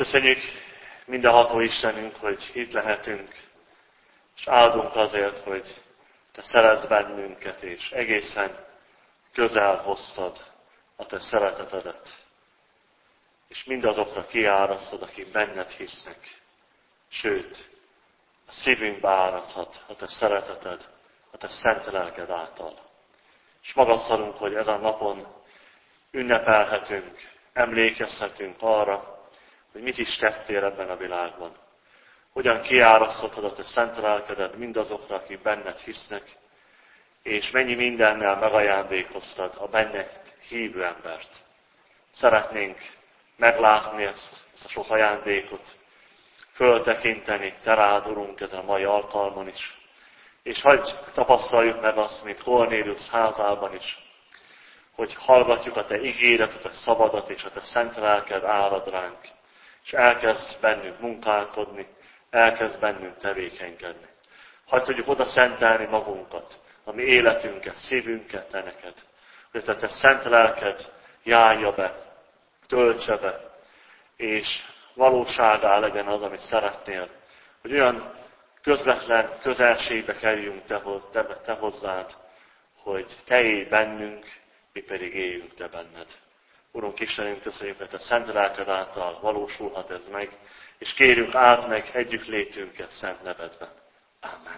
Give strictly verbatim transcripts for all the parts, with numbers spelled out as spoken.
Köszönjük mindenható Istenünk, hogy itt lehetünk, és áldunk azért, hogy Te szeretsz bennünket, és egészen közel hoztad a Te szeretetedet. És mindazokra kiárasztod, akik benned hisznek. Sőt, a szívünkbe áradhat a Te szereteted, a Te szent lelked által. És magasztalunk, hogy ezen a napon ünnepelhetünk, emlékezhetünk arra, hogy mit is tettél ebben a világban. Hogyan kiárasztottad a Te szent lelkedet mindazokra, akik benned hisznek, és mennyi mindennel megajándékoztad a benned hívő embert. Szeretnénk meglátni ezt, ezt a sok ajándékot, föltekinteni Te rád, Urunk, ezen a mai alkalmon is. És hagyj tapasztaljuk meg azt, mint Kornélius házában is, hogy hallgatjuk a Te igédet, a Te szabadat, és a Te szent lelked árad ránk, és elkezd bennünk munkálkodni, elkezd bennünk tevékenykedni. Hadd tudjuk oda szentelni magunkat, a mi életünket, szívünket Te neked, hogy a Te szent lelked járja be, töltse be, és valóságá legyen az, amit szeretnél, hogy olyan közvetlen közelségbe kerüljünk te, te, te hozzád, hogy Te élj bennünk, mi pedig éljünk Te benned. Urunk Istenünk, köszönjük, hogy Te szent lelked által valósulhat ez meg, és kérjünk át meg együtt létünket szent nevedben. Amen.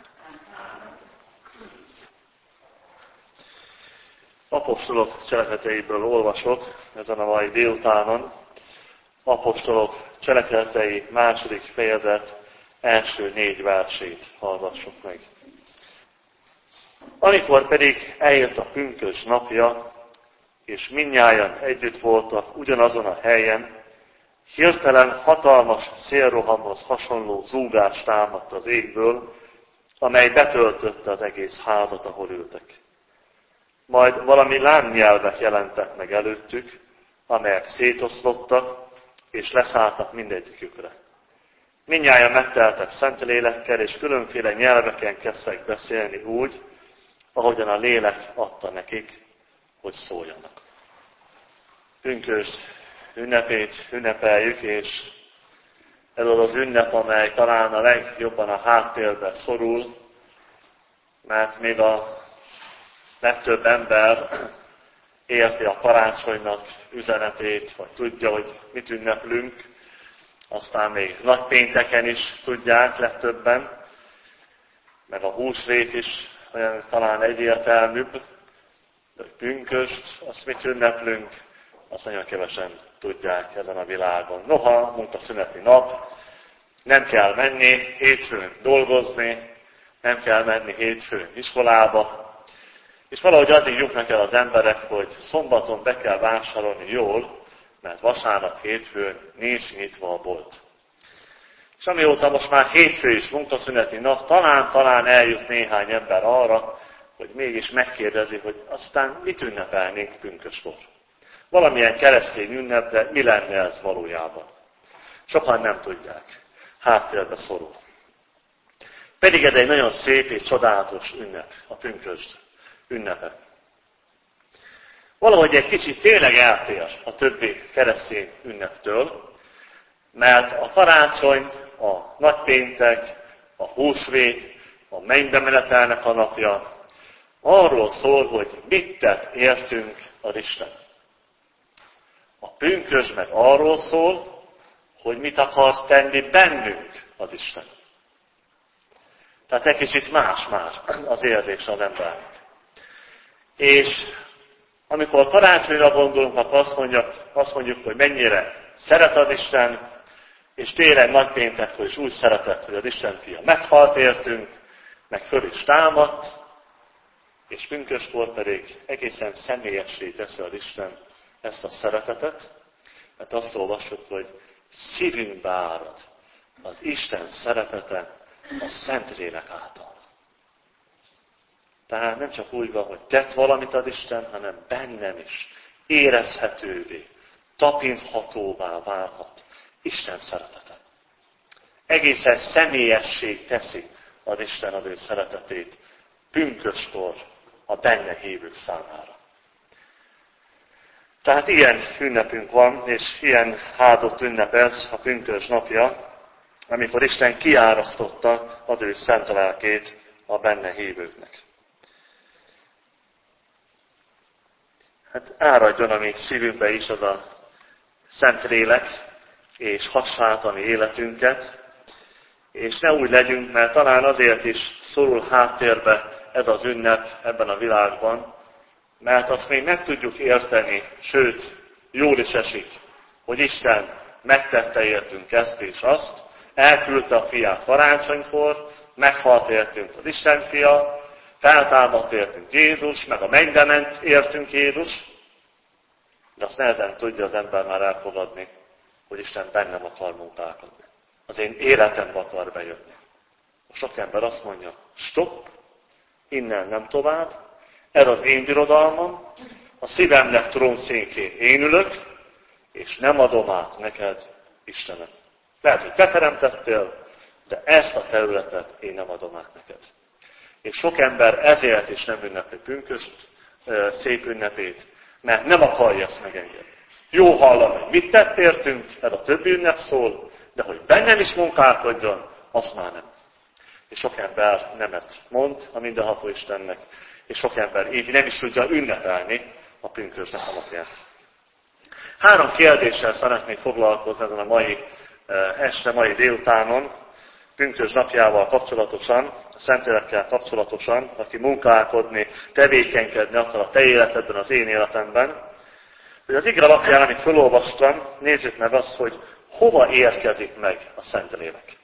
Apostolok cselekedeteiből olvasok ezen a mai délutánon. Apostolok cselekedetei második fejezet első négy versét hallgassuk meg. Amikor pedig eljött a pünkösd napja, és mindnyájan együtt voltak ugyanazon a helyen, hirtelen hatalmas szélrohamhoz hasonló zúgás támadt az égből, amely betöltötte az egész házat, ahol ültek. Majd valami lámnyelvek jelentek meg előttük, amelyek szétoszlottak, és leszálltak mindegyikükre. Mindnyájan megteltek szent lélekkel, és különféle nyelveken kezdtek beszélni úgy, ahogyan a lélek adta nekik, hogy szóljanak. Pünkösd ünnepét ünnepeljük, és ez az az ünnep, amely talán a legjobban a háttérbe szorul, mert még a legtöbb ember érti a karácsonynak üzenetét, vagy tudja, hogy mit ünneplünk, aztán még nagypénteken is tudják legtöbben, meg a húsvét is olyan talán egyértelműbb, de pünkösd, azt mit ünneplünk, azt nagyon kevesen tudják ezen a világon. Noha, munkaszüneti nap, nem kell menni hétfőn dolgozni, nem kell menni hétfőn iskolába, és valahogy addig jutnak el az emberek, hogy szombaton be kell vásárolni jól, mert vasárnap, hétfőn nincs nyitva a bolt. És amióta most már hétfő is munkaszüneti nap, talán-talán eljut néhány ember arra, hogy mégis megkérdezi, hogy aztán mit ünnepelnénk pünkösdkor. Valamilyen keresztény ünnep, de mi lenne ez valójában? Sokan nem tudják. Háttérbe szorul. Pedig ez egy nagyon szép és csodálatos ünnep, a pünkösd ünnepe. Valahogy egy kicsit tényleg eltér a többi keresztény ünneptől, mert a karácsony, a nagypéntek, a húsvét, a mennybe menetelnek a napja arról szól, hogy mit tett értünk az Isten. A pünkösd meg arról szól, hogy mit akar tenni bennünk az Isten. Tehát egy kicsit más-más az érzés az embernek. És amikor karácsonyra gondolunk, akkor azt mondjuk, azt mondjuk, hogy mennyire szeret az Isten, és tényleg nagypéntekkor is úgy szeretett, hogy az Isten fia meghalt értünk, meg föl is támadt, és pünkösdkor pedig egészen személyessé teszi az Isten ezt a szeretetet, mert azt olvassuk, hogy szívünkbe árad az Isten szeretete a Szentlélek által. Tehát nem csak úgy van, hogy tett valamit az Isten, hanem bennem is érezhetővé, tapinthatóvá válhat Isten szeretete. Egészen személyessé teszi az Isten az ő szeretetét pünkösdkor a benne hívők számára. Tehát ilyen ünnepünk van, és ilyen áldott ünnep ez, a pünkösd napja, amikor Isten kiárasztotta az ő szent lelkét a benne hívőknek. Hát áradjon a mi szívünkbe is az a szent lélek, és hassát a mi életünket, és ne úgy legyünk, mert talán azért is szorul háttérbe ez az ünnep ebben a világban, mert azt még meg tudjuk érteni, sőt, jól is esik, hogy Isten megtette értünk ezt és azt, elküldte a fiát karácsonykor, meghalt értünk az Isten fia, feltámadt értünk Jézus, meg a mennybe ment értünk Jézus, de azt nehezen tudja az ember már elfogadni, hogy Isten bennem akar munkálkodni. Az én életembe akar bejönni. Sok ember azt mondja, stop, innen nem tovább, ez az én birodalmam, a szívemnek trónszékén én ülök, és nem adom át neked, Istenem. Lehet, hogy te teremtettél, de ezt a területet én nem adom át neked. És sok ember ezért is nem ünnepli pünkösd szép ünnepét, mert nem akarja ezt megengedni. Jó hallani, hogy mit tett értünk, ez a többi ünnep szól, de hogy bennem is munkálkodjon, azt már nem. És sok ember nemet mond a mindenható Istennek, és sok ember így nem is tudja ünnepelni a pünkösd napját. Három kérdéssel szeretnék foglalkozni ezen a mai este, mai délutánon, pünkösd napjával kapcsolatosan, a Szentlélekkel kapcsolatosan, aki munkálkodni, tevékenykedni akar a te életedben, az én életemben. Hogy az ige alapján, amit felolvastam, nézzük meg azt, hogy hova érkezik meg a Szentlélek.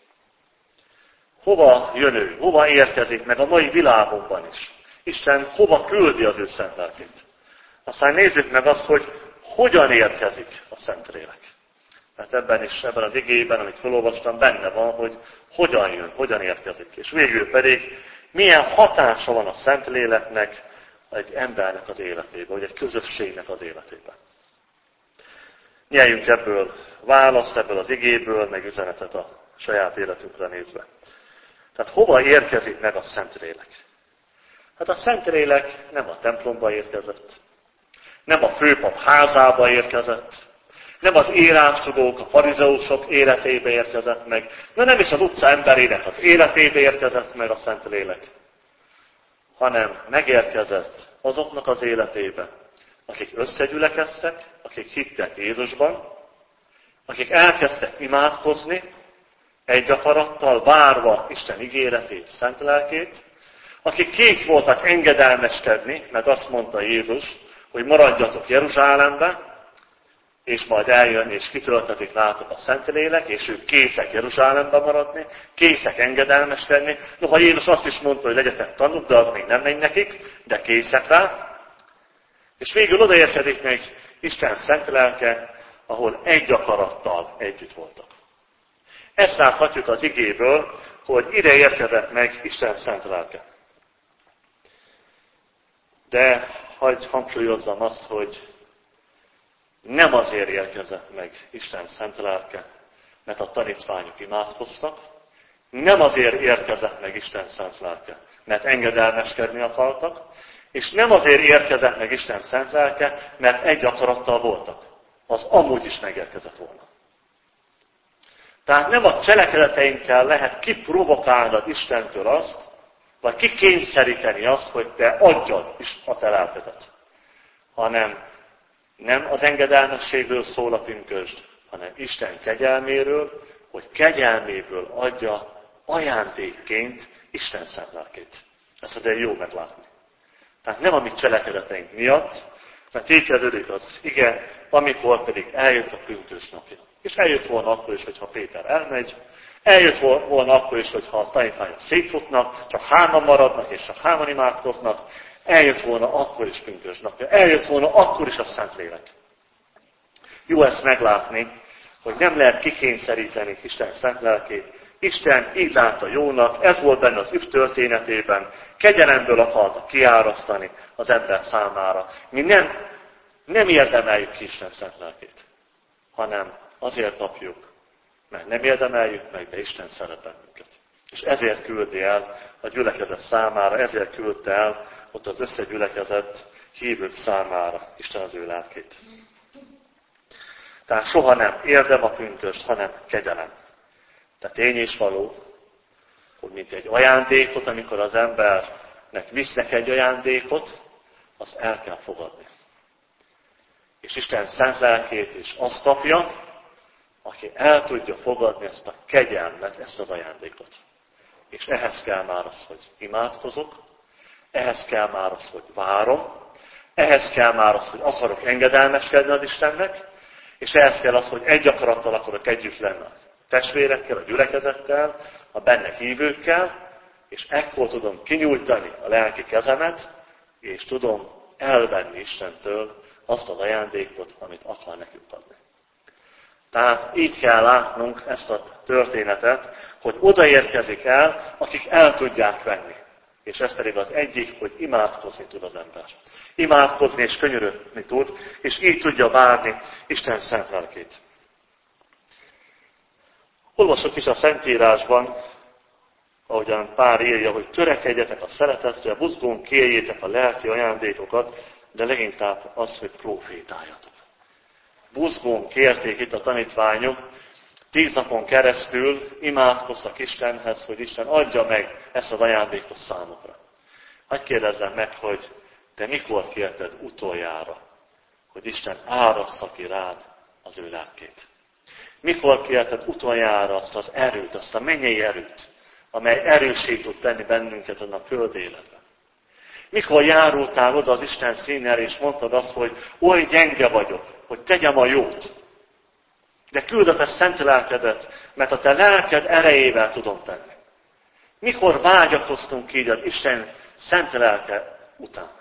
Hova jön ő, hova érkezik meg a mai világunkban is. Isten hova küldi az ő szent lelkét. Aztán nézzük meg azt, hogy hogyan érkezik a Szentlélek. Mert ebben is, ebben az igében, amit felolvastam, benne van, hogy hogyan jön, hogyan érkezik. És végül pedig milyen hatása van a Szentléleknek egy embernek az életében, vagy egy közösségnek az életében. Nyeljünk ebből választ, ebből az igéből, meg üzenetet a saját életünkre nézve. Tehát hova érkezik meg a Szentlélek? Hát a Szentlélek nem a templomba érkezett, nem a főpap házába érkezett, nem az írástudók, a farizeusok életébe érkezett meg, de nem is az utca emberének az életébe érkezett meg a Szentlélek, hanem megérkezett azoknak az életébe, akik összegyülekeztek, akik hittek Jézusban, akik elkezdtek imádkozni, egy akarattal várva Isten ígéretét, szent lelkét, akik kész voltak engedelmeskedni, mert azt mondta Jézus, hogy maradjatok Jeruzsálembe, és majd eljön és kitöltetik rátok a Szentlélek, és ők készek Jeruzsálembe maradni, készek engedelmeskedni. Noha Jézus azt is mondta, hogy legyetek tanúk, de az még nem megy nekik, de készek rá. És végül odaérkezik meg Isten szent lelke, ahol egy akarattal együtt voltak. Ezt láthatjuk az igéből, hogy ide érkezett meg Isten szent lelke. De hadd hangsúlyozzam azt, hogy nem azért érkezett meg Isten szent lelke, mert a tanítványok imádkoztak, nem azért érkezett meg Isten szent lelke, mert engedelmeskedni akartak, és nem azért érkezett meg Isten szent lelke, mert egy akarattal voltak. Az amúgy is megérkezett volna. Tehát nem a cselekedeteinkkel lehet kiprovokálnod Istentől azt, vagy kikényszeríteni azt, hogy te adjad is a te lelkedet. Hanem nem az engedelmességről szól a pünkösd, hanem Isten kegyelméről, hogy kegyelméből adja ajándékként Isten szent lelkét. Ezt azért jó meglátni. Tehát nem a mi cselekedeteink miatt, mert így kezdődik az igen, amikor pedig eljött a pünkösd napja. És eljött volna akkor is, hogyha Péter elmegy, eljött volna akkor is, hogyha a tanítványok szétfutnak, csak hárman maradnak, és csak hárman imádkoznak, eljött volna akkor is pünkösd napja, eljött volna akkor is a Szentlélek. Jó ezt meglátni, hogy nem lehet kikényszeríteni Isten szent lelkét. Isten így látta jónak, ez volt benne az üv történetében, kegyelemből akarta kiárasztani az ember számára. Mi nem, nem érdemeljük ki Isten szent lelkét, hanem azért kapjuk, mert nem érdemeljük meg, de Isten szeret bennünket. És ezért küldi el a gyülekezet számára, ezért küldte el ott az összegyülekezett hívők számára Isten az ő lelkét. Tehát soha nem érdem a pünkösd, hanem kegyelem. Tehát tény és való, hogy mint egy ajándékot, amikor az embernek visznek egy ajándékot, azt el kell fogadni. És Isten szent lelkét is azt kapja, aki el tudja fogadni ezt a kegyelmet, ezt az ajándékot. És ehhez kell már az, hogy imádkozok, ehhez kell már az, hogy várom, ehhez kell már az, hogy akarok engedelmeskedni az Istennek, és ehhez kell az, hogy egy akarattal akarok együtt lenni a testvérekkel, a gyülekezettel, a benne hívőkkel, és ekkor tudom kinyújtani a lelki kezemet, és tudom elvenni Istentől azt az ajándékot, amit akar nekünk adni. Tehát így kell látnunk ezt a történetet, hogy odaérkezik el, akik el tudják venni. És ez pedig az egyik, hogy imádkozni tud az ember. Imádkozni és könyörögni tud, és így tudja várni Isten szent lelkét. Olvassuk is a Szentírásban, ahogyan Pál írja, hogy törekedjetek a szeretetre, buzgón kérjétek a lelki ajándékokat, de leginkább az, hogy profétáljatok. Buzgón kérték itt a tanítványok, tíz napon keresztül imádkoztak Istenhez, hogy Isten adja meg ezt az ajándékot számukra. Hadd kérdezzem meg, hogy te mikor kérted utoljára, hogy Isten árassza ki rád az ő lelkét? Mikor kérted utoljára azt az erőt, azt a mennyei erőt, amely erőssé tud tenni bennünket a föld életben? Mikor járultál oda az Isten színére, és mondtad azt, hogy oly gyenge vagyok, hogy tegyem a jót, de küld a te szent lelkedet, mert a te lelked erejével tudom tenni. Mikor vágyakoztunk így az Isten szent lelke után?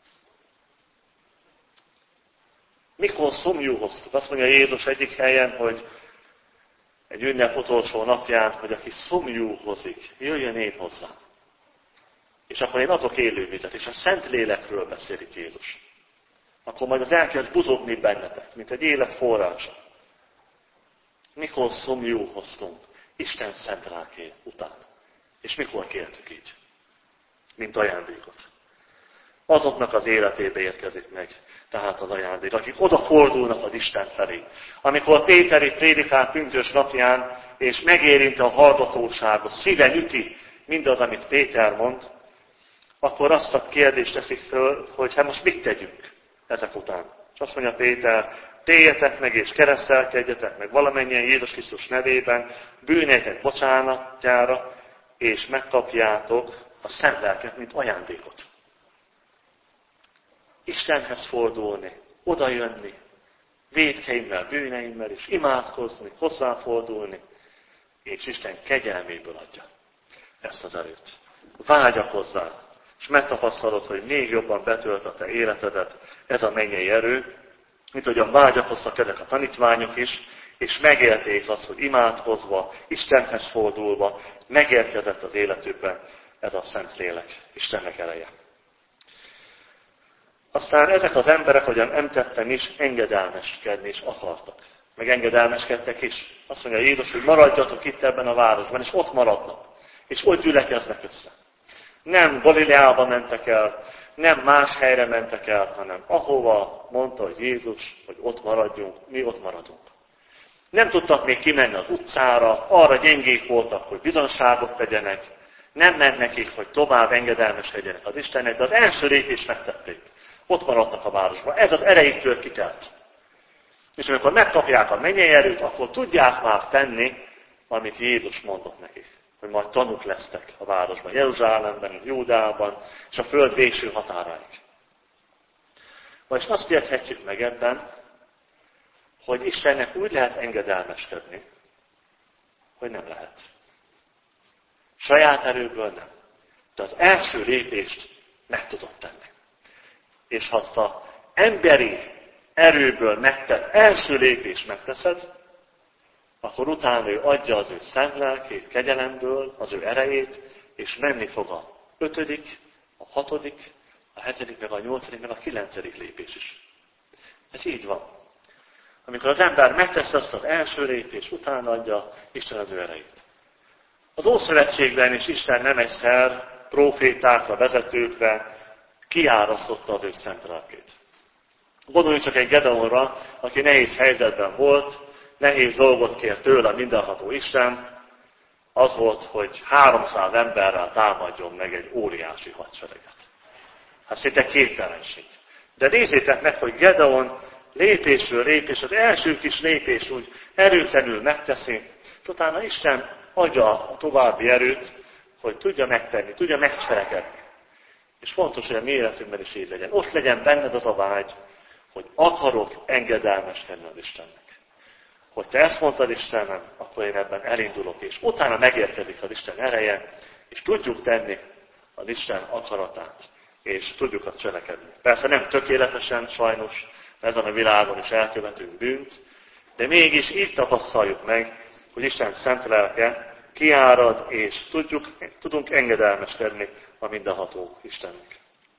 Mikor szomjúhoztuk? Azt mondja Jézus egyik helyen, hogy egy ünnep utolsó napján, hogy aki szomjúhozik, jöjjön én hozzám. És akkor én adok élővizet, és a Szent Lélekről beszél itt Jézus. Akkor majd az elkezd buzogni bennetek, mint egy élet forrása. Mikor szomjúhoztunk Isten szent lelké után? És mikor kértük így? Mint ajándékot. Azoknak az életébe érkezik meg tehát az ajándék, akik odafordulnak az Isten felé. Amikor Péter itt prédikál pünkösd napján, és megérinti a hallgatóságot, szíven üti mindaz, amit Péter mond, akkor azt a kérdést teszik föl, hogy hát most mit tegyünk ezek után. És azt mondja Péter, térjetek meg és keresztelkedjetek meg valamennyien Jézus Krisztus nevében, bűneitek bocsánatjára, és megkapjátok a szent lelket, mint ajándékot. Istenhez fordulni, odajönni, vétkeimmel, bűneimmel, és imádkozni, hozzáfordulni, és Isten kegyelméből adja ezt az erőt. Vágyakozzál, és megtapasztalod, hogy még jobban betölt a te életedet ez a mennyei erő, mint ahogyan vágyakoztak ezek a tanítványok is, és megélték azt, hogy imádkozva, Istenhez fordulva, megérkezett az életükben ez a Szent Lélek, Istennek ereje. Aztán ezek az emberek, ahogyan említettem is, engedelmeskedni is akartak. Meg engedelmeskedtek is. Azt mondja Jézus, hogy maradjatok itt ebben a városban, és ott maradnak. És ott gyülekeznek össze. Nem Galileába mentek el, nem más helyre mentek el, hanem ahova mondta, hogy Jézus, hogy ott maradjunk, mi ott maradunk. Nem tudtak még kimenni az utcára, arra gyengék voltak, hogy bizonságot tegyenek, nem ment nekik, hogy tovább engedelmeskedjenek az Istennek, de az első lépést megtették. Ott maradtak a városban. Ez az erejüktől kitelt. És amikor megkapják a mennyei erőt, akkor tudják már tenni, amit Jézus mondott nekik. Hogy majd tanúk lesztek a városban, Jeruzsálemben, Júdeában, és a föld végső határáig. Vagyis azt érthetjük meg ebben, hogy Istennek úgy lehet engedelmeskedni, hogy nem lehet. Saját erőből nem. De az első lépést meg tudott tenni. És ha azt az emberi erőből megtett első lépést megteszed, akkor utána ő adja az ő szent lelkét, kegyelemből, az ő erejét, és menni fog a ötödik, a hatodik, a hetedik, meg a nyolcadik, meg a kilencedik lépés is. Ez így van. Amikor az ember megtesz azt az első lépést, utána adja Isten az ő erejét. Az Ószövetségben is Isten nem egyszer prófétákra, vezetőkre kiárasztotta az ő szent lelkét. Gondoljunk csak egy Gedeonra, aki nehéz helyzetben volt, nehéz dolgot kért tőle a mindenható Isten, az volt, hogy háromszáz emberrel támadjon meg egy óriási hadsereget. Hát szinte képtelenség. De nézzétek meg, hogy Gedeon lépésről lépés, az első kis lépés úgy erőtlenül megteszi, és utána Isten adja a további erőt, hogy tudja megtenni, tudja megcselekedni. És fontos, hogy a mi életünkben is így legyen. Ott legyen benned az a vágy, hogy akarok engedelmeskedni az Istennek. Hogy te ezt mondtad Istenem, akkor én ebben elindulok, és utána megérkezik az Isten ereje, és tudjuk tenni az Isten akaratát, és tudjuk azt cselekedni. Persze nem tökéletesen, sajnos, ezen a világon is elkövetünk bűnt, de mégis így tapasztaljuk meg, hogy Isten szent lelke kiárad, és tudjuk, tudunk engedelmeskedni a mindenható Istennek.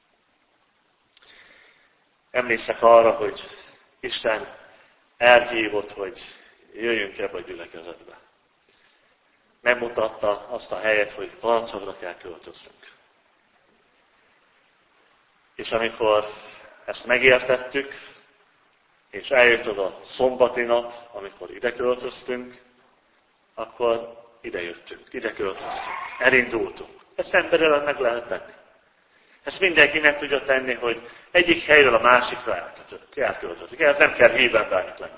Emlékszek arra, hogy Isten elhívott, hogy jöjjünk ebbe a gyülekezetbe. Megmutatta azt a helyet, hogy Palacavra kell költöznünk. És amikor ezt megértettük, és eljött az a szombati nap, amikor ide költöztünk, akkor ide jöttünk, ide költöztünk, elindultunk. Ezt emberrel meg lehet tenni. Ezt mindenki meg tudja tenni, hogy egyik helyről a másikra elköltözik. Ez nem kell hívembernek lennie.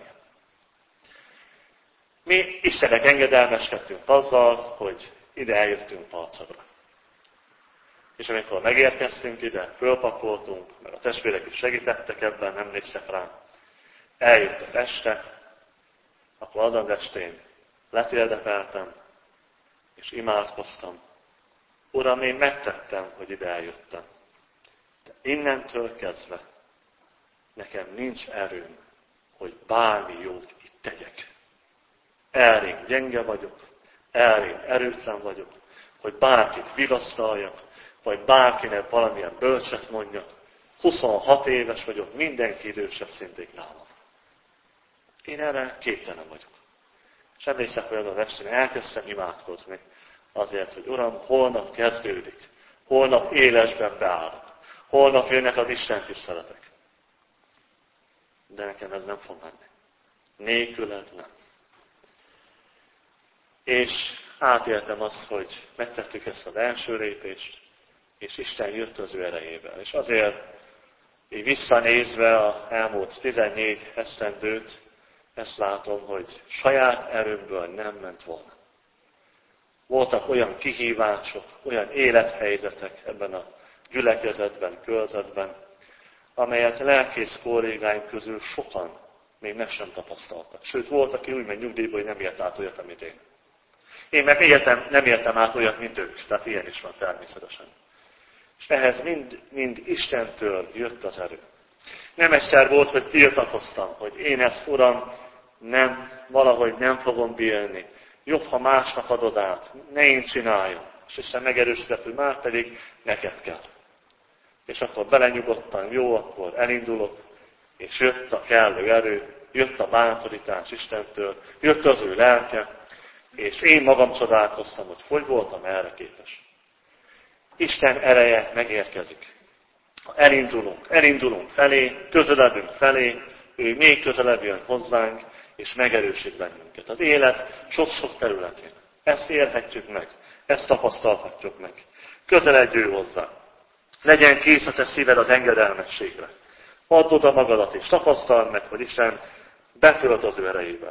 Mi Istennek engedelmeskedtünk azzal, hogy ide eljöttünk Palacavra. És amikor megérkeztünk ide, fölpakoltunk, mert a testvérek is segítettek ebben, emlékszek rá, eljöttek este, akkor azon estén letérdepeltem, és imádkoztam. Uram, én megtettem, hogy ide eljöttem. De innentől kezdve nekem nincs erőm, hogy bármi jót itt tegyek. Elrém gyenge vagyok, elrém erőtlen vagyok, hogy bárkit vigasztaljak, vagy bárkinek valamilyen bölcset mondjak. huszonhat éves vagyok, mindenki idősebb szintig nálam. Én erre képtelen vagyok. És emlékszek, hogy azon estén elkezdtem imádkozni azért, hogy Uram, holnap kezdődik, holnap élesben beállok, holnap jönnek az Isten tiszteletek. De nekem ez nem fog menni. Nélküled nem. És átéltem azt, hogy megtettük ezt az első lépést, és Isten jött az ő erejével. És azért, így visszanézve az elmúlt tizennégy esztendőt, ezt látom, hogy saját erőmből nem ment volna. Voltak olyan kihívások, olyan élethelyzetek ebben a gyülekezetben, körzetben, amelyet lelkész kollégáim közül sokan még meg sem tapasztaltak. Sőt, volt, aki úgy megy nyugdíjba, hogy nem élt át olyat, amit én. Én meg éltem, nem éltem át olyat, mint ők. Tehát ilyen is van természetesen. És ehhez mind, mind Istentől jött az erő. Nem egyszer volt, hogy tiltakoztam, hogy én ezt, Uram, nem, valahogy nem fogom bírni. Jobb, ha másnak adod át, ne én csináljam. És Isten megerősített, hogy már pedig neked kell. És akkor belenyugodtam, jó, akkor elindulok, és jött a kellő erő, jött a bátorítás Istentől, jött az ő lelke, és én magam csodálkoztam, hogy hogy voltam erre képes. Isten ereje megérkezik. Elindulunk, elindulunk felé, közeledünk felé, ő még közelebb jön hozzánk, és megerősít bennünket. Az élet sok-sok területén. Ezt élhetjük meg, ezt tapasztalhatjuk meg. Közeledj ő hozzá. Legyen kész a te szíved az engedelmességre. Add oda magadat, és tapasztald meg, hogy Isten betölt az ő erejével.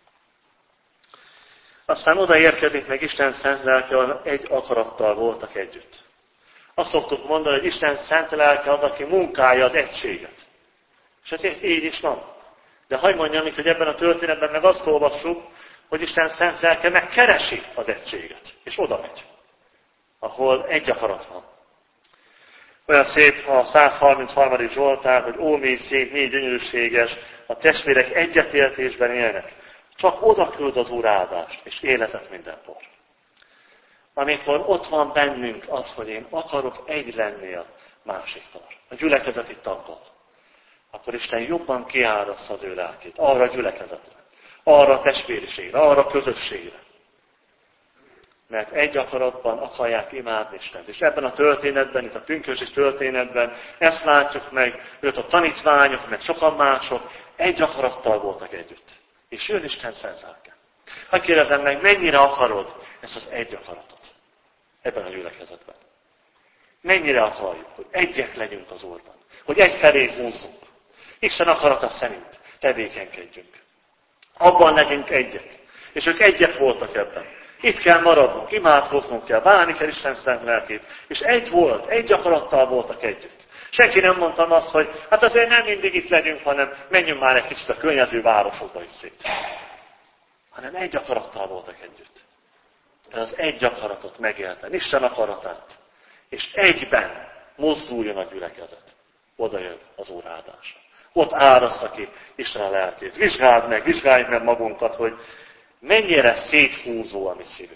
Aztán odaérkezik meg Isten szent lelke, ahol egy akarattal voltak együtt. Azt szoktuk mondani, hogy Isten szent lelke az, aki munkálja az egységet. És ez így is van. De hadd mondjam itt, hogy ebben a történetben meg azt olvassuk, hogy Isten szent lelke megkeresi az egységet. És oda megy, ahol egy akarat van. Olyan szép a száz harmincharmadik Zsoltár, hogy ó, mi szép, mi gyönyörűséges, a testvérek egyetértésben élnek. Csak oda küld az Úr áldást, és életet mindenkor. Amikor ott van bennünk az, hogy én akarok egy lenni a másikkal, a gyülekezeti taggal, akkor Isten jobban kiárassza az ő lelkét arra a gyülekezetre, arra a testvériségre, arra a közösségre. mert egy akaratban akarják imádni Istent. És ebben a történetben, itt a pünkösdi történetben ezt látjuk meg, őt a tanítványok, meg sokan mások egy akarattal voltak együtt. És jön Isten szent lelke. Ha kérdezem meg, mennyire akarod ezt az egy akaratot ebben a gyülekezetben? Mennyire akarjuk, hogy egyek legyünk az Úrban, hogy egyfelé húzzunk. Isten akarata szerint tevékenykedjünk. Abban legyünk egyek. És ők egyek voltak ebben. Itt kell maradnunk, imádkoznunk kell, várni kell Isten szent lelkét. És egy volt, egy akarattal voltak együtt. Senki nem mondta azt, hogy hát azért nem mindig itt legyünk, hanem menjünk már egy kicsit a környező városokba is szét. Hanem egy akarattal voltak együtt. Ez az egy akaratot megélten, Isten akaratát. És egyben mozduljon a gyülekezet. Oda jön az Úr áldása. Ott árassza ki Isten a lelkét. Vizsgáld meg, vizsgáljuk meg magunkat, hogy mennyire széthúzó a mi szívünk.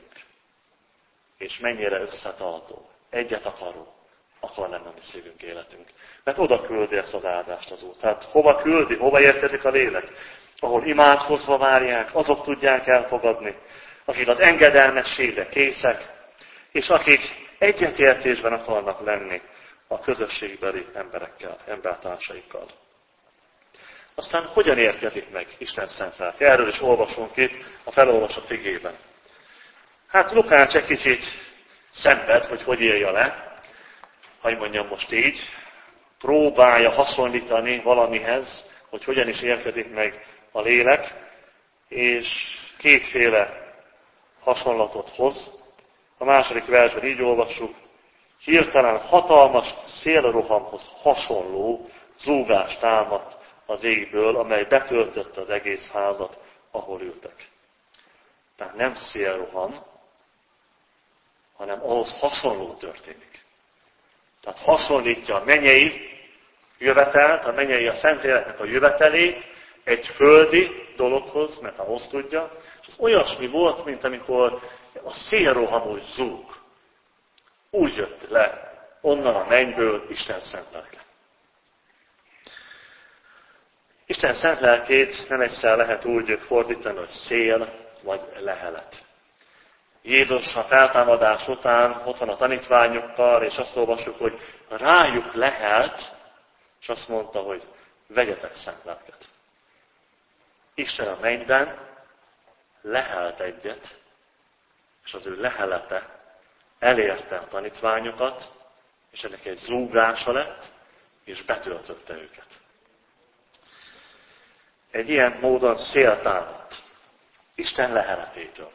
És mennyire összetartó, egyet akaró akar lenni a mi szívünk, életünk. Mert oda küldi ezt az áldást az Úr. Tehát hova küldi, hova érkezik a lélek? Ahol imádkozva várják, azok tudják elfogadni, akik az engedelmességre készek, és akik egyetértésben akarnak lenni a közösségbeli emberekkel, embertársaikkal. Aztán hogyan érkezik meg Isten szent lelke? Erről is olvasunk itt a felolvasott igében. Hát Lukács egy kicsit szenved, hogy hogy írja le, hogy mondjam most így, próbálja hasonlítani valamihez, hogy hogyan is érkezik meg a lélek, és kétféle hasonlatot hoz. A második versben így olvassuk, hirtelen hatalmas szélrohamhoz hasonló zúgás támadt az égből, amely betöltötte az egész házat, ahol ültek. Tehát nem szélroham, hanem ahhoz hasonló történik. Tehát hasonlítja a mennyei jövetelt, a mennyei a Szentléleknek a jövetelét egy földi dologhoz, mert ahhoz tudja, és az olyasmi volt, mint amikor a szélrohamos zúg. Úgy jött le onnan a mennyből Isten szent lelke. Isten szent lelkét nem egyszer lehet úgy fordítani, hogy szél vagy lehelet. Jézus a feltámadás után ott van a tanítványokkal, és azt olvassuk, hogy rájuk lehelt, és azt mondta, hogy vegyetek szent lelket. Isten a mennyben lehelt egyet, és az ő lehelete elérte a tanítványokat, és ennek egy zúgása lett, és betöltötte őket. Egy ilyen módon szél támadt Isten leheletétől.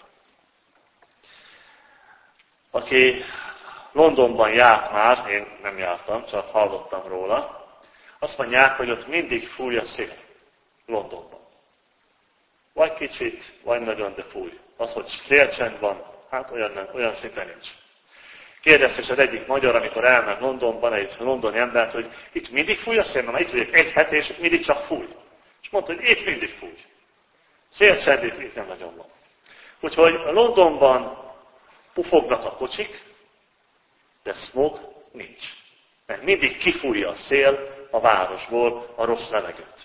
Aki Londonban járt már, én nem jártam, csak hallottam róla, azt mondják, hogy ott mindig fúj a szél Londonban. Vagy kicsit, vagy nagyon, de fúj. Az, hogy szélcsend van, hát olyan, nem, olyan szinten nincs. Kérdezte is az egyik magyar, amikor elment Londonban, egy londoni embert, hogy itt mindig fúj a szél, mert itt vagyok egy hete, és mindig csak fúj. És mondta, hogy itt mindig fúj. Szélcsend itt, itt nem nagyon van. Úgyhogy Londonban pufognak a kocsik, de smog nincs. Mert mindig kifújja a szél a városból a rossz levegőt.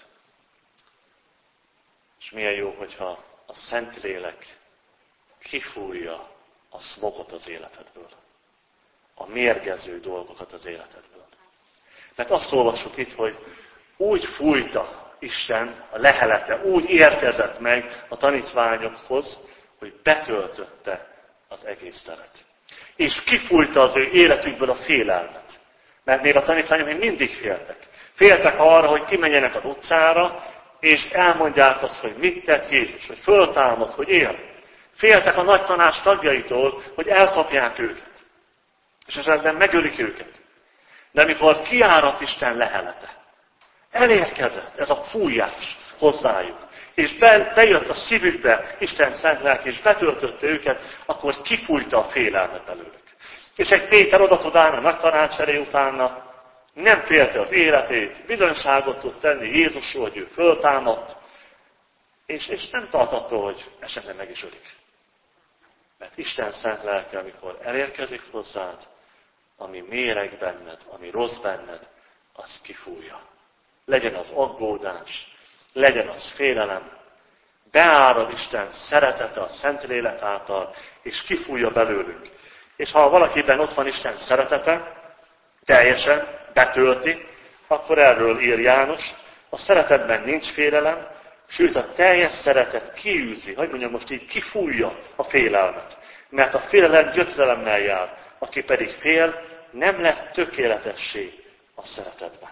És milyen jó, hogyha a Szentlélek kifújja a smogot az életedből. A mérgező dolgokat az életedből. Mert azt olvassuk itt, hogy úgy fújta Isten a lehelete, úgy érkezett meg a tanítványokhoz, hogy betöltötte az egész teret. És kifújta az ő életükből a félelmet. Mert még a tanítványok még mindig féltek. Féltek arra, hogy kimenjenek az utcára, és elmondják azt, hogy mit tett Jézus, hogy föltámad, hogy él. Féltek a nagy tanács tagjaitól, hogy elkapják őket. És esetben megölik őket. De amikor kiáradt Isten lehelete, elérkezett ez a fújás hozzájuk, és be, bejött a szívükbe Isten szent lelke, és betöltötte őket, akkor kifújta a félelmet belőlük. És egy Péter oda tud állni a nagy tanács elé utána, nem félte az életét, bizonyságot tud tenni Jézusról, hogy ő föltámadt, és, és nem tart attól, hogy esetleg meg is ölik. Mert Isten szent lelke, amikor elérkezik hozzád, ami méreg benned, ami rossz benned, az kifújja. Legyen az aggódás, legyen az félelem, beárad Isten szeretete a Szentlélek által, és kifújja belőlünk. És ha valakiben ott van Isten szeretete, teljesen betölti, akkor erről ír János, a szeretetben nincs félelem, sőt a teljes szeretet kiűzi, hogy mondjam most így, kifújja a félelmet. Mert a félelem gyötrelemmel jár, aki pedig fél, nem lett tökéletessé a szeretetben.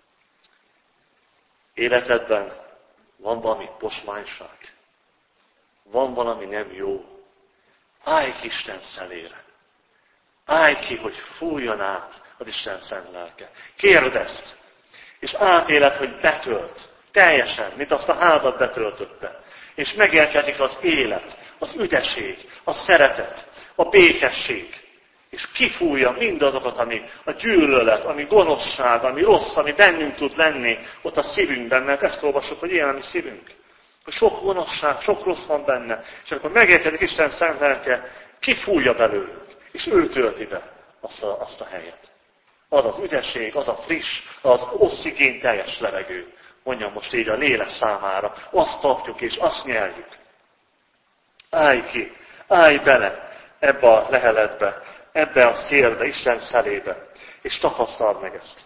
Életedben van valami posmányság, van valami nem jó. Állj ki Isten szelére. Állj ki, hogy fújjon át az Isten szent lelke. Kérd ezt, és átéled, hogy betölt. Teljesen, mint azt a házat betöltötte. És megérkezik az élet, az üdesség, a szeretet, a békesség. És kifújja mindazokat, ami a gyűlölet, ami gonoszság, ami rossz, ami bennünk tud lenni ott a szívünkben, mert ezt olvassuk, hogy ilyen a mi szívünk. Hogy sok gonoszság, sok rossz van benne. És amikor megérkezik Isten szent lelke, kifújja belőlünk. És ő tölti be azt a, azt a helyet. Az az üdesség, az a friss, az oxigén teljes levegő. Mondjam most így a lélek számára. Azt kapjuk és azt nyerjük. Állj ki, állj bele ebbe a leheletbe, ebbe a szélbe, Isten szelébe, és tapasztald meg ezt.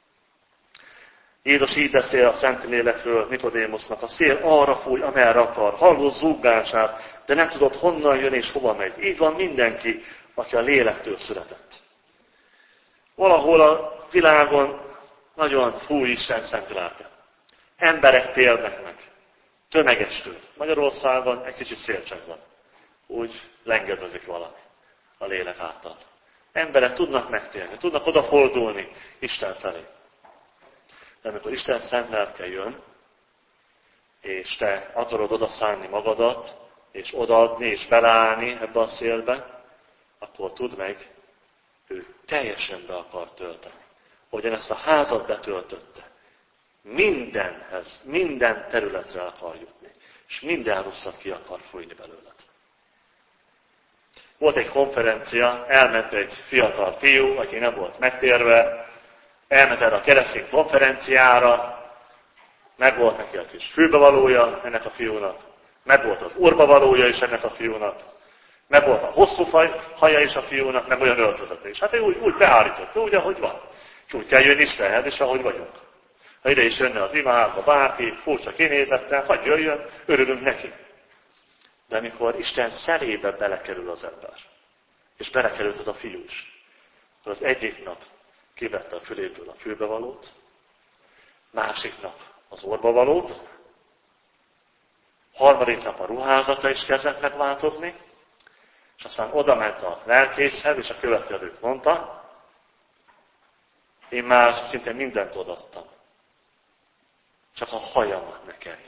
Jézus így beszél a Szentlélekről Nikodémosznak, a szél arra fúj, amerre akar, hallod zúgását, de nem tudod honnan jön és hova megy. Így van mindenki, aki a lélektől született. Valahol a világon nagyon fúj Isten szent lelke. Emberek térnek meg. Tömegestől. Magyarországon egy kicsit szélcsend van. Úgy lengedezik valami a lélek által. Emberek tudnak megtérni, tudnak odafordulni Isten felé. De amikor Isten szent lelke jön, és te akarod odaszánni magadat, és odaadni, és beleállni ebbe a szélbe, akkor tudd meg, ő teljesen be akar tölteni. Hogyan ezt a házat betöltötte. Mindenhez, minden területre akar jutni. És minden rosszat ki akar fújni belőled. Volt egy konferencia, elment egy fiatal fiú, aki nem volt megtérve, elment erre a keresztény konferenciára, meg volt neki a kis fülbevalója ennek a fiúnak, meg volt az orbavalója is ennek a fiúnak, meg volt a hosszú haja is a fiúnak, meg olyan öltözete is. Hát ő úgy, úgy beállította, úgy, ahogy van. És úgy kell jönni Istenhez, és ahogy vagyunk. Ha ide is jönne az imádba bárki, furcsa kinézettel, hagyj jöjjön, örülünk neki. De amikor Isten szelébe belekerül az ember, és belekerült az a fiú is, akkor az egyik nap kivette a füléből a fülbevalót, másik nap az orbavalót, harmadik nap a ruházata is kezdett megváltozni, és aztán oda ment a lelkészhez, és a következőt mondta, én már szinte mindent odaadtam. Csak a hajamat ne kelljen.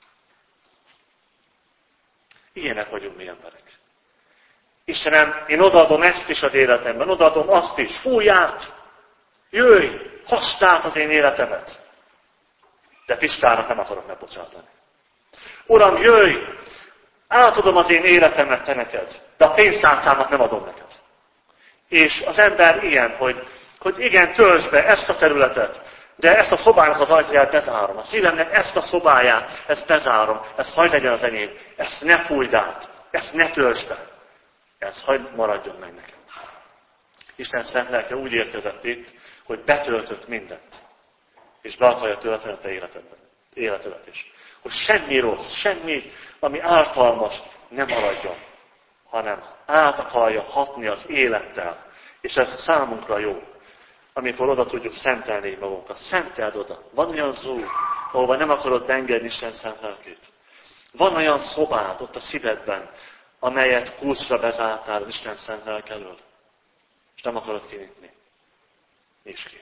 Ilyenek vagyunk mi emberek. Istenem, én odaadom ezt is az életemben, odaadom azt is, fújj át, jöjj, haszd át az én életemet. De Pistának nem akarok megbocsátani. Uram, jöjj, átadom az én életemet te neked, de a pénztárcámat nem adom neked. És az ember ilyen, hogy, hogy igen, töltsd be ezt a területet, de ezt a szobának az ajtaját bezárom. A szívemnek ezt a szobáját, ezt bezárom. Ez hagy legyen az enyém. Ezt ne fújd át. Ezt ne töltsd be. Ez hagy maradjon meg nekem. Isten szent lelke úgy érkezett itt, hogy betöltött mindent. És be akarja tölteni a te életedben. Életedet is. Hogy semmi rossz, semmi, ami ártalmas nem maradjon. Hanem át akarja hatni az élettel. És ez számunkra jó. Amikor oda tudjuk szentelni magunkat. Szenteld oda. Van olyan zúg, ahova nem akarod beengedni Isten szent lelkét. Van olyan szobád ott a szívedben, amelyet kulcsra bezártál az Isten szent lelk elől. És nem akarod kinyitni. Nyisd ki.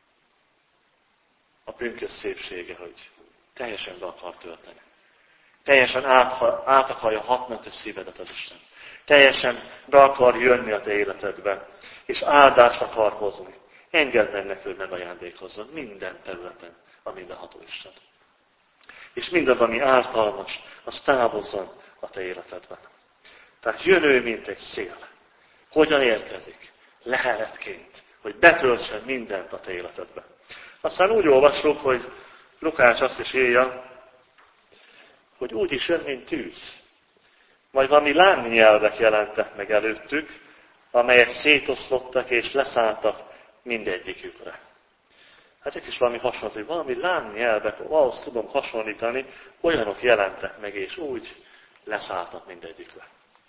A pünkösd szépsége, hogy teljesen be akar tölteni. Teljesen át, át akarja hatni a te szívedet az Isten. Teljesen be akar jönni a te életedbe. És áldást akar hozni. Engedd meg neki, hogy megajándékozzon minden területen a mindenható Isten. És mindaz, ami ártalmas, az távozzon a te életedben. Tehát jön ő, mint egy szél. Hogyan érkezik? Leheletként, hogy betöltsen mindent a te életedbe. Aztán úgy olvassuk, hogy Lukács azt is írja, hogy úgy is jön, mint tűz. Majd valami lángnyelvek jelentek meg előttük, amelyek szétoszlottak és leszálltak mindegyikükre. Hát itt is valami hasonló, hogy valami lángnyelvek, ahhoz tudom hasonlítani, olyanok jelentek meg, és úgy leszálltak mindegyikre.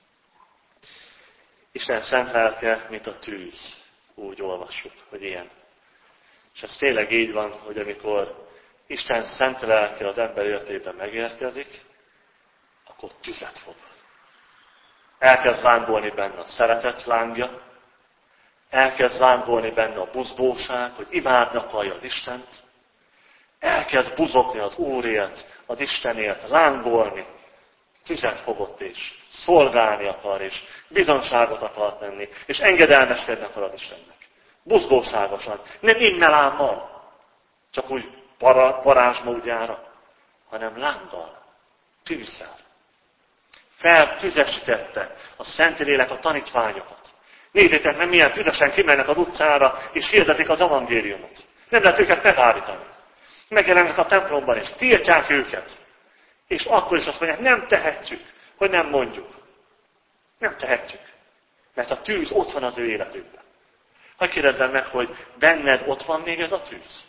Isten szent lelke, mint a tűz, úgy olvassuk, hogy ilyen. És ez tényleg így van, hogy amikor Isten szent lelke az ember életében megérkezik, akkor tüzet fog. Elkezd lángolni benne a szeretet lángja, elkezd lángolni benne a buzgóság, hogy imádni akarja az Istent, elkezd buzogni az Úrért, az Istenért, lángolni, tüzet fogott és szolgálni akar, és bizonságot akar tenni, és engedelmeskedni akar az Istennek. Buzgóságosan, nem immelámmal, csak úgy para, parázsmódjára, hanem lánggal, tűzzel. Feltüzesítette a Szentlélek a tanítványokat. Nézzétek, nem milyen tüzesen kimennek az utcára, és hirdetik az evangéliumot. Nem lehet őket megállítani. Megjelennek a templomban, és tiltják őket. És akkor is azt mondják, nem tehetjük, hogy nem mondjuk. Nem tehetjük. Mert a tűz ott van az ő életükben. Hadd kérdezzem meg, hogy benned ott van még ez a tűz?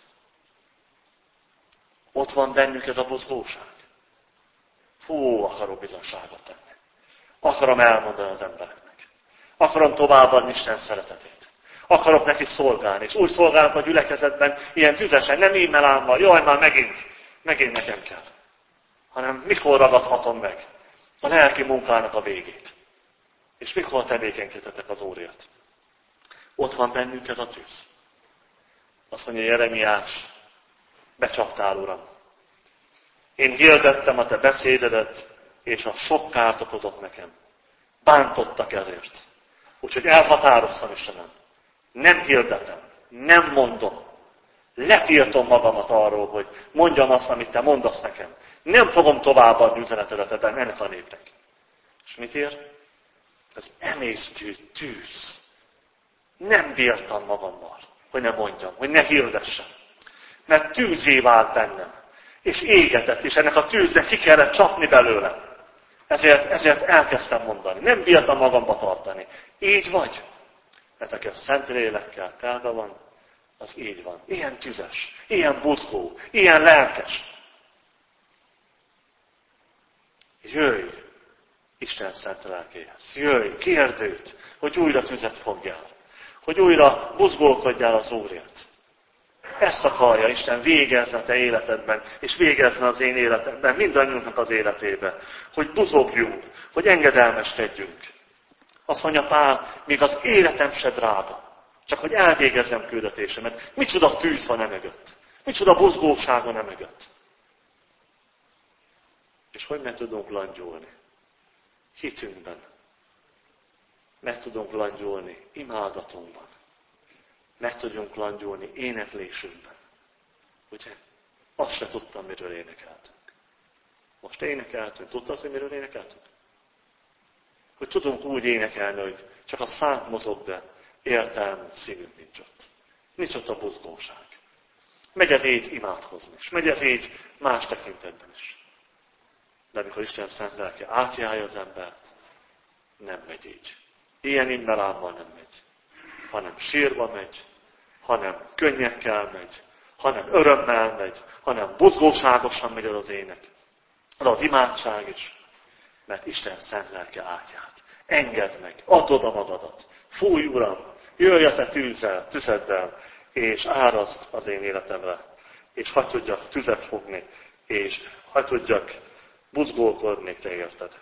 Ott van bennük ez a buzgóság? Fú, akarok bizonságot tenni. Akarom elmondani az embereknek. Akarom továbbadni Isten szeretetét. Akarok neki szolgálni. És úgy szolgálok a gyülekezetben, ilyen tüzesen, nem e-mailámmal, jaj, már megint, megint nekem kell. Hanem mikor ragadhatom meg a lelki munkának a végét. És mikor tevékenykedhetek az Úrért. Ott van bennünk ez a tűz. Azt mondja Jeremiás, becsaptál, Uram. Én hirdettem a te beszédedet, és a sok kárt okozott nekem. Bántottak ezért. Úgyhogy elhatároztam, Istenem. Nem hirdetem, nem mondom. Letiltom magamat arról, hogy mondjam azt, amit te mondasz nekem. Nem fogom továbbadni üzenetedet ebben ennek a népnek. És mit ér? Ez emésztő tűz. Nem bírtam magammal, hogy ne mondjam, hogy ne hirdessem. Mert tűzé vált bennem. És égetett, és ennek a tűznek ki kellett csapni belőle. Ezért, ezért elkezdtem mondani. Nem bírtam magamba tartani. Így vagy. Mert aki a Szentlélekkel telve van, az így van. Ilyen tüzes, ilyen buzgó, ilyen lelkes. Jöjj Isten szent lelkéhez. Jöjj, kérd őt, hogy újra tüzet fogjál. Hogy újra buzgolkodjál az Úrért. Ezt akarja Isten végezni a te életedben, és végezni az én életemben, mindannyiunknak az életében. Hogy buzogjunk, hogy engedelmeskedjünk. Azt mondja Pál, még az életem se drága. Csak hogy elvégezzem küldetésemet. Micsoda tűz van e mögött. Micsoda buzgóság van e mögött. És hogy meg tudunk langyolni? Hitünkben. Meg tudunk langyolni imádatunkban. Meg tudjunk langyolni éneklésünkben. Ugye? Azt se tudtam, miről énekeltünk. Most énekeltünk. Tudtad, hogy miről énekeltünk? Hogy tudunk úgy énekelni, hogy csak a szánk mozog, de értelmű szívünk nincs ott. Nincs ott a buzgóság. Megy ez így imádkozni, és megy ez így más tekintetben is. De amikor Isten szent lelke átjárja az embert, nem megy így. Ilyen immelámmal nem megy. Hanem sírva megy, hanem könnyekkel megy, hanem örömmel megy, hanem buzgóságosan megy az az ének. Az az imádság is. Mert Isten szent lelke átjárt. Engedd meg, add oda magadat. Fújj, Uram, jöjj a te tűzzel, tüzeddel, és árazd az én életemre. És hadd tudjak tüzet fogni, és hadd tudjak buzgolkodni, te érted.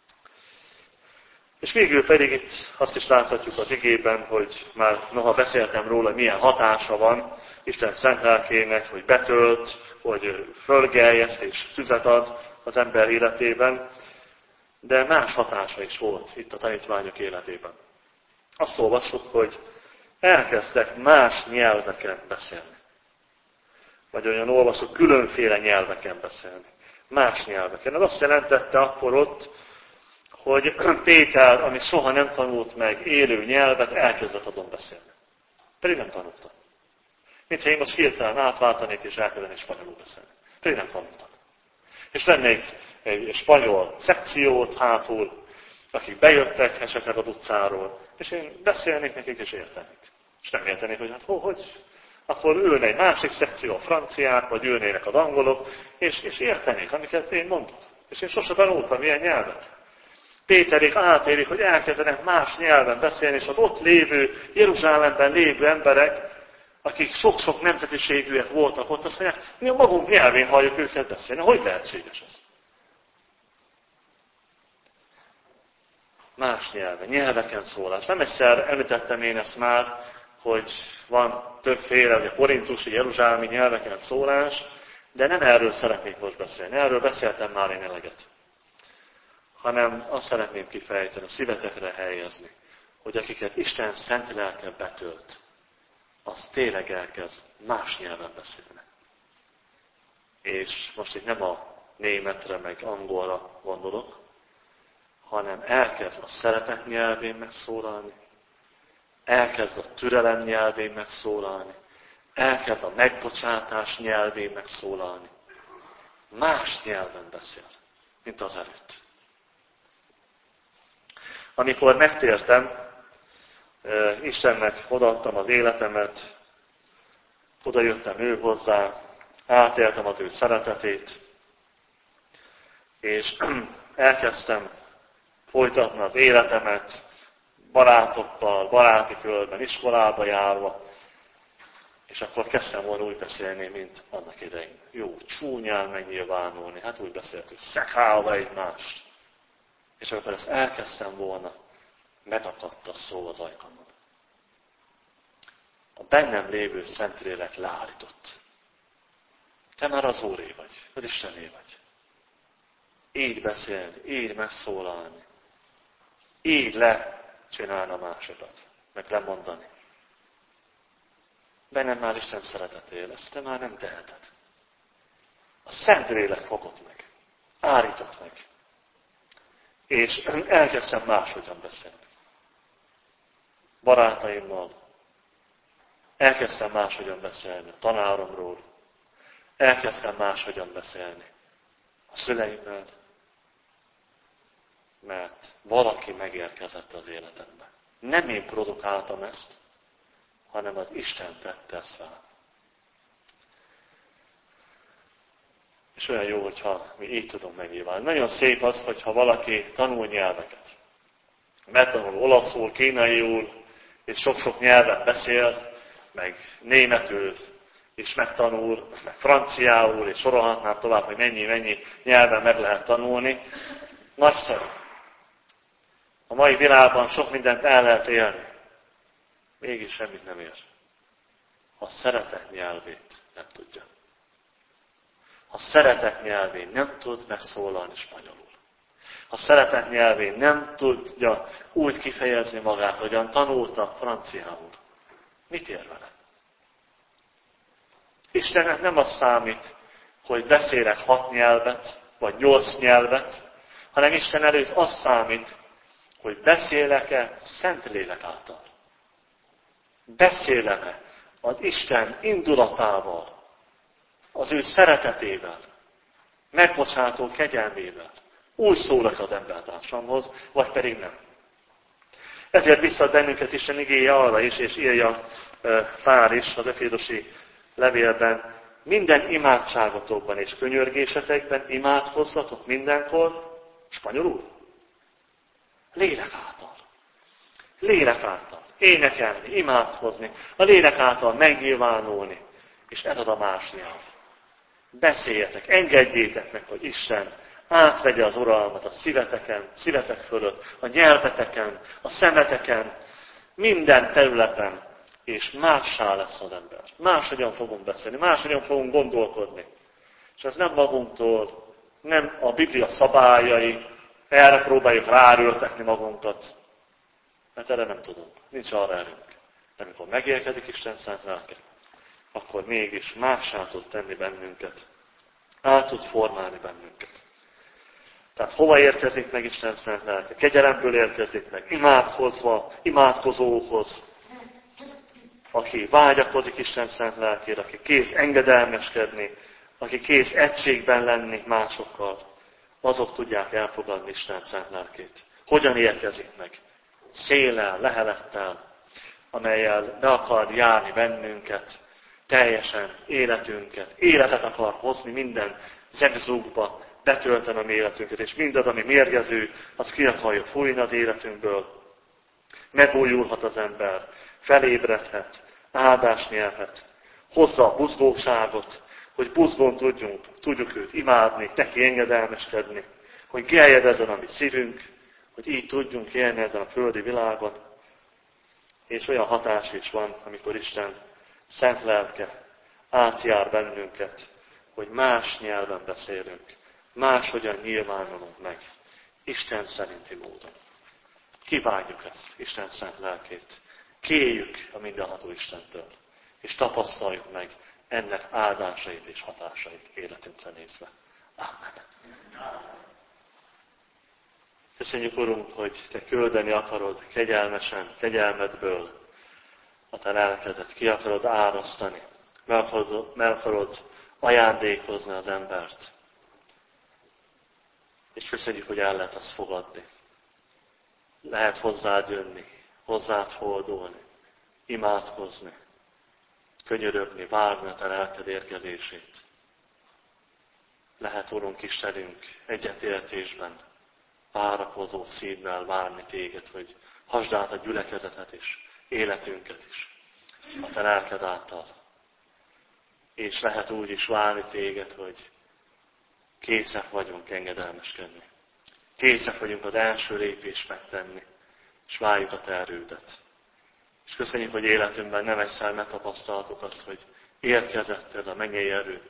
És végül pedig itt azt is láthatjuk az igében, hogy már noha beszéltem róla, milyen hatása van Isten szent lelkének, hogy betölt, hogy fölgeljeszt és tüzet ad az ember életében, de más hatása is volt itt a tanítványok életében. Azt olvassuk, hogy elkezdtek más nyelveken beszélni. Vagy olyan olvasok, különféle nyelveken beszélni. Más nyelveken. Ez azt jelentette akkor ott, hogy Péter, ami soha nem tanult meg élő nyelvet, elkezdett azon beszélni. Pedig nem tanulta. Mintha én most hirtelen átváltanék és elkezdenék spanyolul beszélni. Pedig nem tanultam. És lenne itt egy spanyol szekciót hátul, akik bejöttek esetleg az utcáról, és én beszélnék nekik, és értenék. És nem értenék, hogy hát ho, hogy? Akkor ülne egy másik szekció, a franciák, vagy ülnének az angolok, és, és értenék, amiket én mondok. És én sose tanultam ilyen nyelvet. Péterék átérik, hogy elkezdenek más nyelven beszélni, és az ott lévő, Jeruzsálemben lévő emberek, akik sok-sok nemzetiségűek voltak ott, azt mondják, mi a magunk nyelvén halljuk őket beszélni. Hogy lehetséges ez? Más nyelven, nyelveken szólás. Nem egyszer említettem én ezt már, hogy van többféle, ugye korintusi, jeruzsálemi nyelveken szólás, de nem erről szeretnék most beszélni. Erről beszéltem már én eleget. Hanem azt szeretném kifejteni, a szívetekre helyezni, hogy akiket Isten szent lelke betölt, az tényleg elkezd más nyelven beszélni. És most itt nem a németre, meg angolra gondolok, hanem elkezd a szeretet nyelvén megszólalni, elkezd a türelem nyelvén megszólalni, elkezd a megbocsátás nyelvén megszólalni. Más nyelven beszél, mint az előtt. Amikor megtértem, Istennek odaadtam az életemet, oda jöttem ő hozzá, átéltem az ő szeretetét, és elkezdtem folytatni az életemet barátokkal, baráti körben, iskolába járva, és akkor kezdtem volna úgy beszélni, mint annak idején. Jó, csúnyán megnyilvánulni, hát úgy beszéltük, szekálva egymást. És akkor ezt elkezdtem volna, megakadt a szó az ajkamon. A bennem lévő Szentlélek leállított. Te már az Úré vagy, az Istené vagy. Így beszélni, így megszólalni, így lecsinálni a másokat, meg lemondani. Bennem már Isten szereteté lesz, te már nem teheted. A Szentlélek fogott meg, állított meg. És elkezdtem máshogyan beszélni. Barátaimmal. Elkezdtem máshogyan beszélni a tanáromról. Elkezdtem máshogyan beszélni a szüleimmel. Mert valaki megérkezett az életembe. Nem én produkáltam ezt, hanem az Isten tette ezt fel. És olyan jó, hogyha mi így tudunk megnyilvánulni. Nagyon szép az, hogyha valaki tanul nyelveket. Megtanul olaszul, kínaiul, és sok-sok nyelven beszél, meg németül, és megtanul, meg franciául, és sorolhatnám tovább, hogy mennyi-mennyi nyelven meg lehet tanulni. Nagyszerű. A mai világban sok mindent el lehet élni. Mégis semmit nem ér. A szeretet nyelvét nem tudja. A szeretet nyelvén nem tud megszólalni spanyolul. A szeretet nyelvén nem tudja úgy kifejezni magát, hogyan tanulta franciául. Mit ér vele? Istennek nem az számít, hogy beszélek hat nyelvet, vagy nyolc nyelvet, hanem Isten előtt az számít, hogy beszélek-e Szentlélek által. Beszélem-e az Isten indulatával, az ő szeretetével, megbocsátó kegyelmével. Úgy szólok az embertársamhoz, vagy pedig nem. Ezért biztat bennünket Isten igéje arra is, és írja Pál is az efézusi levélben, minden imádságotokban és könyörgésetekben imádkozzatok mindenkor, spanyolul, lélek által. Lélek által. Énekelni, imádkozni, a lélek által megnyilvánulni. És ez az a más nyelv. Beszéljetek, engedjétek meg, hogy Isten átvegye az uralmat a szíveteken, szívetek fölött, a nyelveteken, a szemeteken, minden területen, és mássá lesz az ember. Máshogyan fogunk beszélni, máshogyan fogunk gondolkodni. És ez nem magunktól, nem a Biblia szabályai, erre próbáljuk rárültetni magunkat, mert erre nem tudunk, nincs arra erőnk. De amikor megérkezik Isten szent lelke, akkor mégis mássá tud tenni bennünket, át tud formálni bennünket. Tehát hova érkezik meg Isten szent lelke? Kegyelemből érkezik meg, imádkozva, imádkozóhoz, aki vágyakozik Isten szent lelkére, aki kész engedelmeskedni, aki kész egységben lenni másokkal, azok tudják elfogadni Isten szent lelkét. Hogyan érkezik meg? Széllel, lehelettel, amellyel be akar járni bennünket, teljesen életünket, életet akar hozni minden zegzúgba, betölteni a életünket, és mindaz, ami mérgező, az ki akarja fújni az életünkből. Megújulhat az ember, felébredhet, áldást nyerhet, hozza a buzgóságot, hogy buzgón tudjunk, tudjuk őt imádni, neki engedelmeskedni, hogy gerjedezzen a mi szívünk, hogy így tudjunk élni ezen a földi világon. És olyan hatás is van, amikor Isten szent lelke átjár bennünket, hogy más nyelven beszélünk, máshogyan nyilvánulunk meg, Isten szerinti módon. Kívánjuk ezt, Isten szent lelkét. Kéljük a mindenható Istentől, és tapasztaljuk meg ennek áldásait és hatásait életünkre nézve. Amen. Köszönjük, Urunk, hogy Te küldeni akarod kegyelmesen, kegyelmedből a Te lelkedet, ki akarod árasztani, meg akarod, meg akarod ajándékozni az embert. És köszönjük, hogy el lehet azt fogadni. Lehet hozzád jönni, hozzád fordulni, imádkozni, könyörögni, várni a Te lelked érkezését. Lehet, Urunk Istenünk, egyetértésben, várakozó szívvel várni Téged, hogy hasd át a gyülekezetet is, életünket is, a Te lelked által. És lehet úgy is várni Téged, hogy készek vagyunk engedelmeskedni. Készek vagyunk az első lépést megtenni, és várjuk a Te erődet. És köszönjük, hogy életünkben nem egyszer megtapasztaltuk azt, hogy érkezett ez a mennyei erő.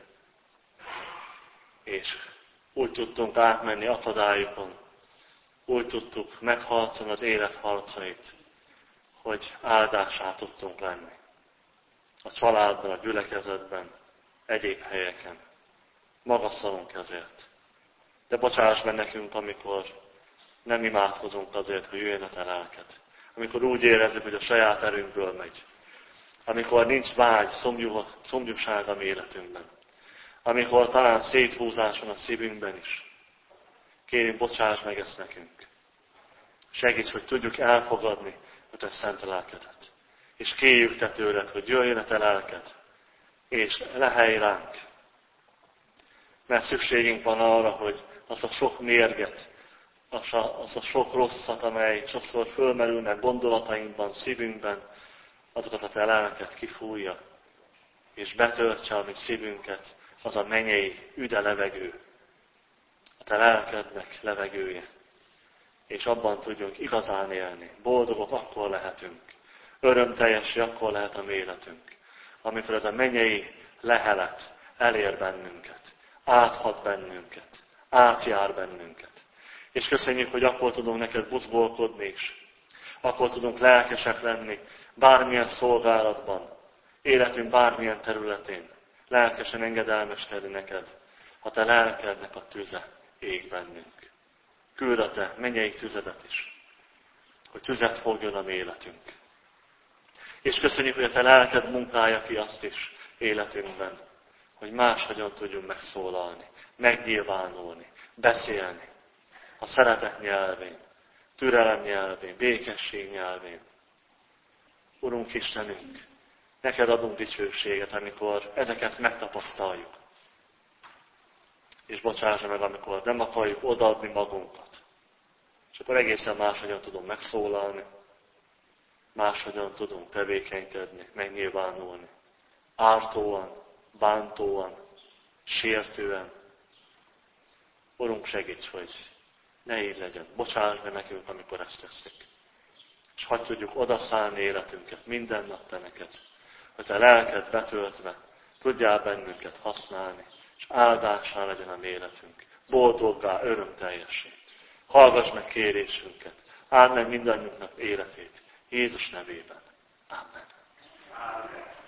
És úgy tudtunk átmenni akadályokon, úgy tudtuk megharcolni az élet harcait, hogy áldásá tudtunk lenni. A családban, a gyülekezetben, egyéb helyeken. Magasztalunk ezért. De bocsáss meg nekünk, amikor nem imádkozunk azért, hogy jöjjön a Te lelked. Amikor úgy érezzük, hogy a saját erőnkből megy. Amikor nincs vágy, szomjú, szomjúság a mi életünkben. Amikor talán széthúzás van a szívünkben is. Kérjünk, bocsáss meg ezt nekünk. Segíts, hogy tudjuk elfogadni a Te szent lelkedet. És kérjük Te tőled, hogy jöjjön a Te lelked, és lehelj ránk. Mert szükségünk van arra, hogy azt a sok mérget, azt a, azt a sok rosszat, amely sokszor fölmerülnek gondolatainkban, szívünkben, azokat a Te lelked kifújja, és betöltse a mi szívünket az a mennyei üde levegő, a Te lelkednek levegője, és abban tudjunk igazán élni. Boldogok akkor lehetünk, örömteljessé akkor lehet a mi életünk, amikor ez a mennyei lehelet elér bennünket, áthat bennünket, átjár bennünket. És köszönjük, hogy akkor tudunk neked buzgolkodni is, akkor tudunk lelkesek lenni bármilyen szolgálatban, életünk bármilyen területén, lelkesen engedelmeskedni neked, ha Te lelkednek a tüze ég bennünk. Küld a Te mennyei tüzedet is, hogy tüzet fogjon a mi életünk. És köszönjük, hogy a Te lelked munkálja ki azt is életünkben, hogy máshogyan tudjunk megszólalni, megnyilvánulni, beszélni, a szeretet nyelvén, türelem nyelvén, békesség nyelvén. Urunk Istenünk, neked adunk dicsőséget, amikor ezeket megtapasztaljuk. És bocsáss meg, amikor nem akarjuk odaadni magunkat. És akkor egészen máshogyan tudunk megszólalni, máshogyan tudunk tevékenykedni, megnyilvánulni. Ártóan, bántóan, sértően. Urunk, segíts, hogy ne így legyen. Bocsáss meg nekünk, amikor ezt tesszük. És hadd tudjuk odaszállni életünket, minden nap Te neked, hogy Te lelked betöltve tudjál bennünket használni, és áldássá legyen a mi életünk. Boldoggá, örömteljessé. Hallgass meg kérésünket, áld meg mindannyiunknak életét. Jézus nevében. Amen. Amen.